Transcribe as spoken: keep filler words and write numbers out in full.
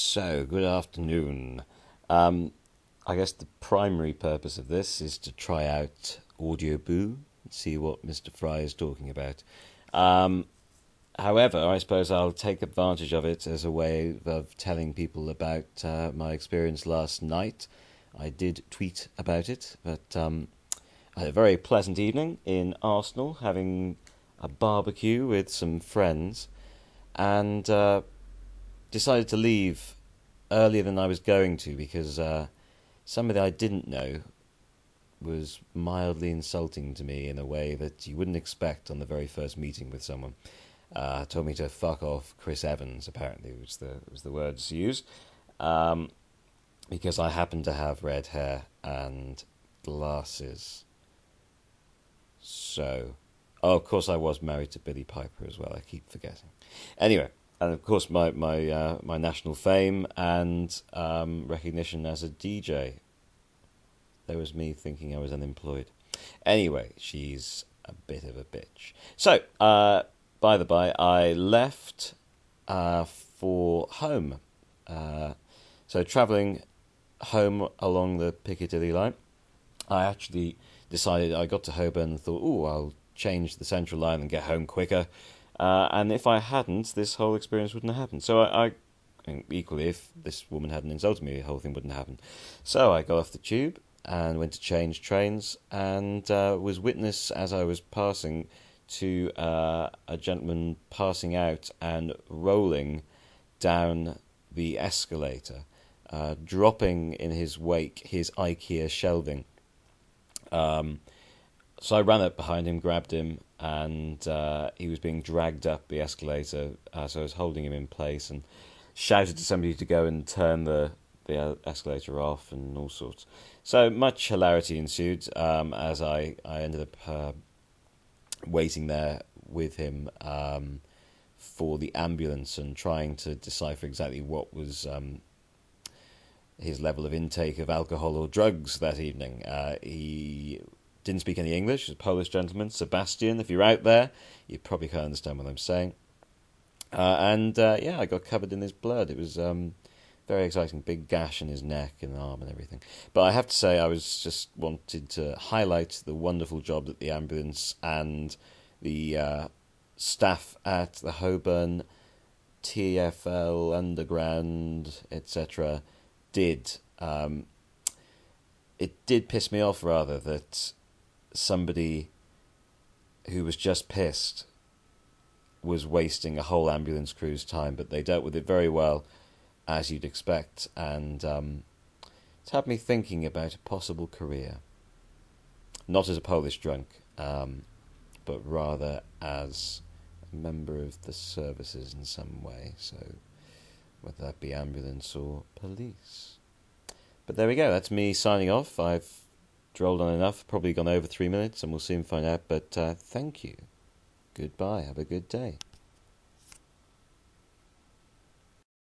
So, good afternoon. Um, I guess the primary purpose of this is to try out Audioboo and see what Mister Fry is talking about. Um, however, I suppose I'll take advantage of it as a way of telling people about uh, my experience last night. I did tweet about it, but um, I had a very pleasant evening in Arsenal, having a barbecue with some friends, and uh, decided to leave earlier than I was going to because uh, somebody I didn't know was mildly insulting to me in a way that you wouldn't expect on the very first meeting with someone. Uh, told me to fuck off Chris Evans, apparently, was the was the words used, um, because I happen to have red hair and glasses. So, oh, of course, I was married to Billy Piper as well. I keep forgetting. Anyway, and of course, my my uh, my national fame and um, recognition as a D J. There was me thinking I was unemployed. Anyway, she's a bit of a bitch. So, uh, by the by, I left uh, for home. Uh, so, travelling home along the Piccadilly line, I actually decided, I got to Holborn and thought, oh, I'll change the Central line and get home quicker. Uh, and if I hadn't, this whole experience wouldn't have happened. So I, I, equally, if this woman hadn't insulted me, the whole thing wouldn't happen. So I got off the tube and went to change trains, and uh, was witness as I was passing to uh, a gentleman passing out and rolling down the escalator, uh, dropping in his wake his IKEA shelving. Um, so I ran up behind him, grabbed him, and uh, he was being dragged up the escalator. Uh, so I was holding him in place and shouted to somebody to go and turn the the escalator off and all sorts. So much hilarity ensued um, as I, I ended up uh, waiting there with him um, for the ambulance and trying to decipher exactly what was um, his level of intake of alcohol or drugs that evening. Uh, he didn't speak any English. He's a Polish gentleman. Sebastian, if you're out there, you probably can't understand what I'm saying. Uh, and uh, yeah, I got covered in his blood. It was um, very exciting. Big gash in his neck and arm and everything. But I have to say, I was just wanted to highlight the wonderful job that the ambulance and the uh, staff at the Holborn T F L Underground, et cetera, did. Um, it did piss me off, rather, that somebody who was just pissed was wasting a whole ambulance crew's time, but they dealt with it very well, as you'd expect, and um, it's had me thinking about a possible career. Not as a Polish drunk, um, but rather as a member of the services in some way, so whether that be ambulance or police. But there we go, that's me signing off. I've drolled on enough, probably gone over three minutes, and we'll soon find out, but uh, thank you. Goodbye, have a good day.